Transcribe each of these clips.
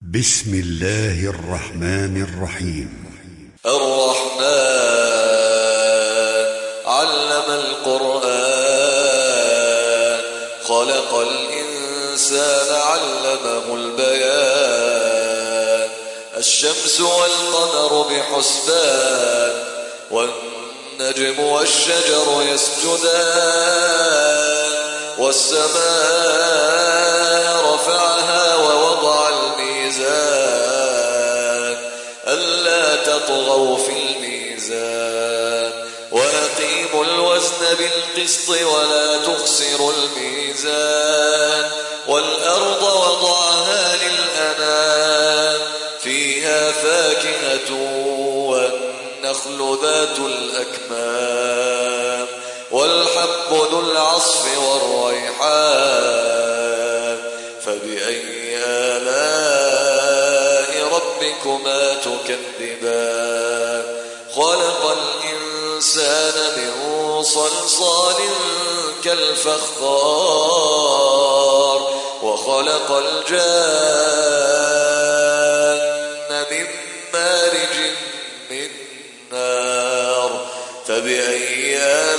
بسم الله الرحمن الرحيم. الرحمن علم القرآن خلق الإنسان علمه البيان. الشمس والقمر بحسبان والنجم والشجر يسجدان. والسماء رفعها ووضع الميزان ألا تطغوا في الميزان وأقيموا الوزن بالقسط ولا تخسروا الميزان. والأرض وضعها للأنام فيها فاكهة والنخل ذات الأكمام والحب ذو العصف والريحان. فبأي آلاء ربكما تكذبان؟ خلق الإنسان من صلصال كالفخار وخلق الجان من مارج من نار. فبأي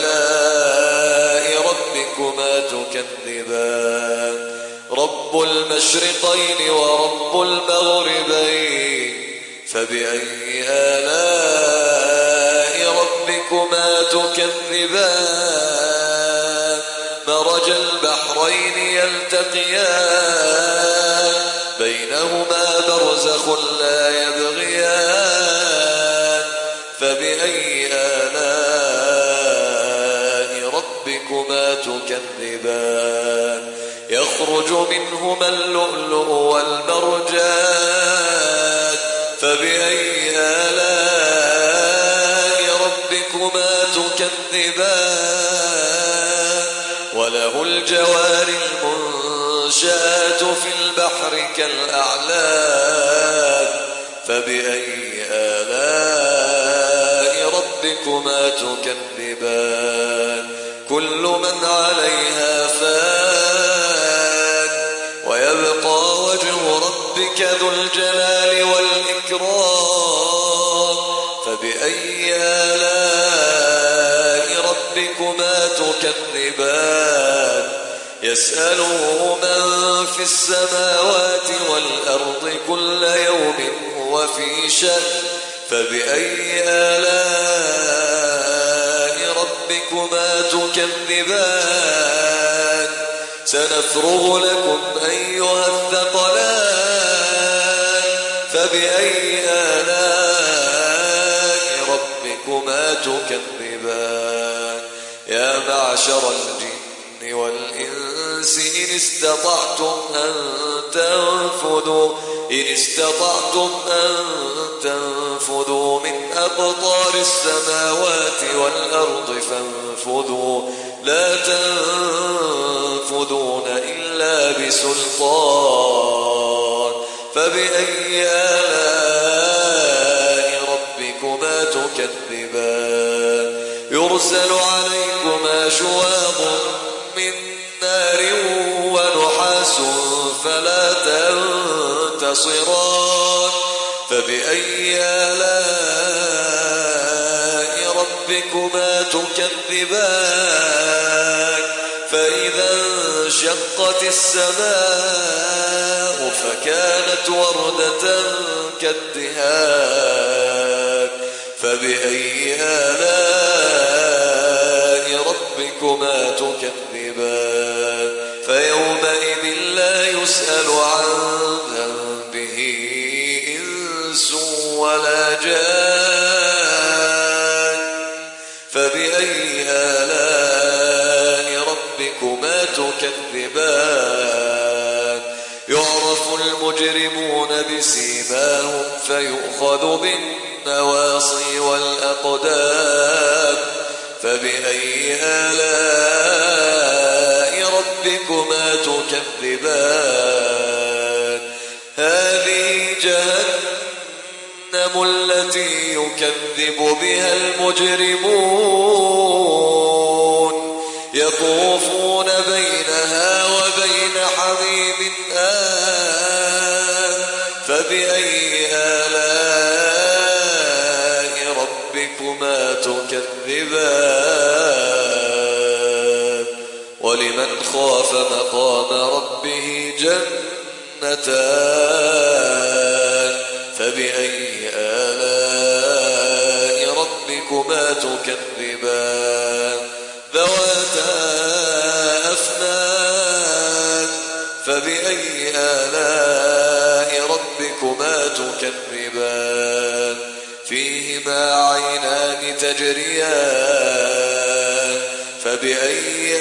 آلاء ربكما تكذبان؟ رب المشرقين ورب المغربين. فبأي آلاء ربكما تكذبان؟ مرج البحرين يلتقيان بينهما برزخ لا يبغيان. فبأي آلاء ربكما تكذبان؟ يخرج منهما اللؤلؤ والمرجان. فبأي آلاء ربكما تكذبان؟ وله الجوار المنشآت في البحر كالأعلام. فبأي آلاء ربكما تكذبان؟ كل من عليها فان ويبقى وجه ربك ذو الجلال والإكرام. فبأي آلاء ربكما تكذبان؟ يسأله من في السماوات والأرض كل يوم هو في شأن. فبأي آلاء ربكما تكذبان؟ سنفرغ لكم أيها الثقلان. فبأي آلاء ربكما تكذبان؟ يا معشر الجن والإنس إن استطعتم أن تنفذوا من أقطار السماوات والأرض فانفذوا لا تنفذون إلا بسلطان. فبأي آلاء ربكما تكذبان؟ يرسل عليكما شواظ من نار ونحاس فلا تنتصران. فبأي آلاء ربكما تكذبان؟ فإذا انشقت السماء فكانت وردة كالدهان. فبأي آلاء ربكما تكذبان؟ فيومئذ لا يسأل عن ذنبه إنس ولا جان. فبأي آلاء ربكما تكذبان؟ يعرف المجرمون بسيماهم فيؤخذ بالنواصي والأقدام. فبأي آلاء ربكما تكذبان؟ هذه جهنم التي يكذب بها المجرمون يطوفون بينها وبين حميم آن فبأي آلاء ربكما تكذبان ولمن خاف مقام ربه جنتان فبأي آلاء ربكما تكذبان ذواتا أفنان فبأي آلاء ربكما تكذبان فيهما عينان تجريان فبأي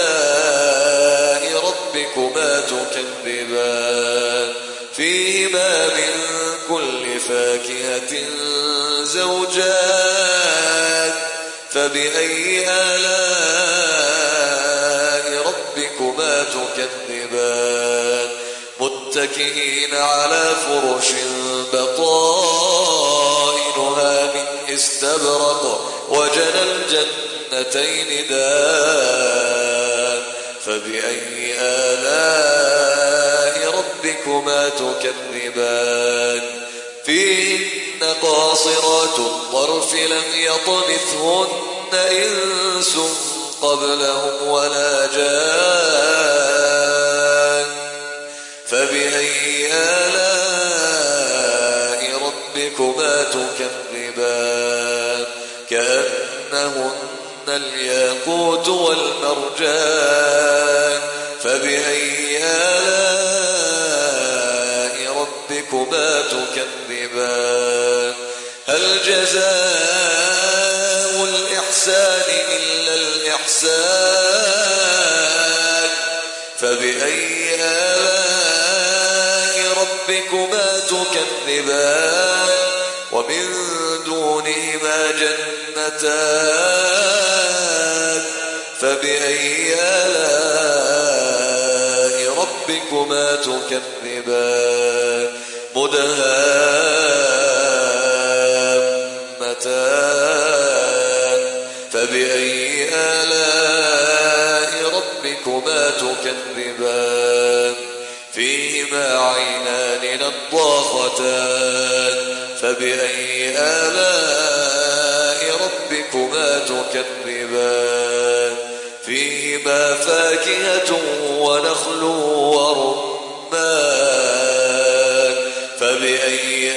آلاء ربكما تكذبان فيهما من كل فاكهة زوجان فبأي آلاء ربكما تكذبان متكئين على فرش بطائنها من استبرق وجنى الجنتين دان فبأي آلاء ربكما تكذبان فيهن قاصرات الطرف لم يطمثهن إنس قبلهم ولا جان فبأي آلاء ربكما تكذبان كأنهن الياقوت والمرجان فبأي آلاء ربكما تكذبان هل جزاء الإحسان إلا الإحسان فبأي آلاء ربكما تكذبان ومن دونهما جنتان فبأي آلاء ربكما تكذبان مدهامتان فبأي آلاء ربكما تكذبان فيهما عينان نضاختان فبأي آلاء ربكما تكذبان فيهما فاكهة ونخل ورمان فبأي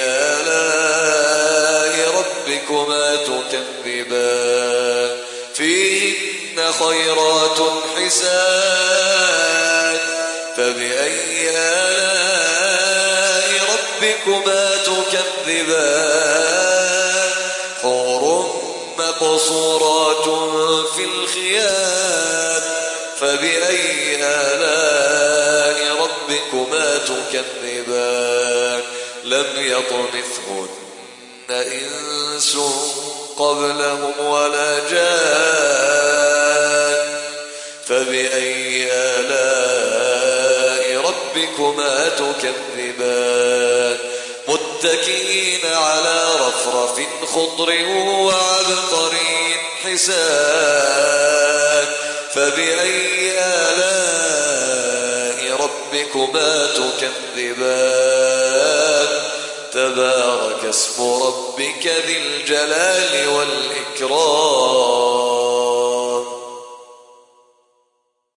آلاء ربكما تكذبان فيهن خيرات حسان فبأي آلاء ربكما تكذبان حور مقصورات في الخيام فبأي آلاء ربكما تكذبان لم يطمثهن إنس قبلهم ولا جان فبأي آلاء ربكما تكذبان متكئين على رفرف خضر وعبقري حسان فبأي آلاء ربكما تكذبان تبارك اسم ربك ذي الجلال والإكرام